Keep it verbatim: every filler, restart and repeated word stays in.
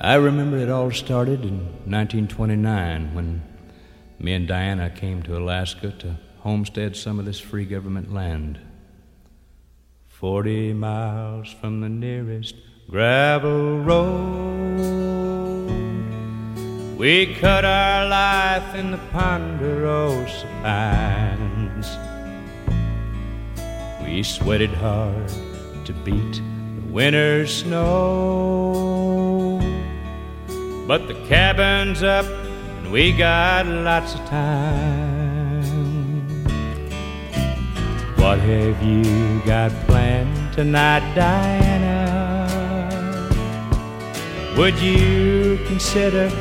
I remember it all started in nineteen twenty-nine when me and Diana came to Alaska to homestead some of this free government land. Forty miles from the nearest gravel road, we cut our life in the Ponderosa Pines. We sweated hard to beat the winter's snow, but the cabin's up and we got lots of time. What have you got planned tonight, Diana? Would you consider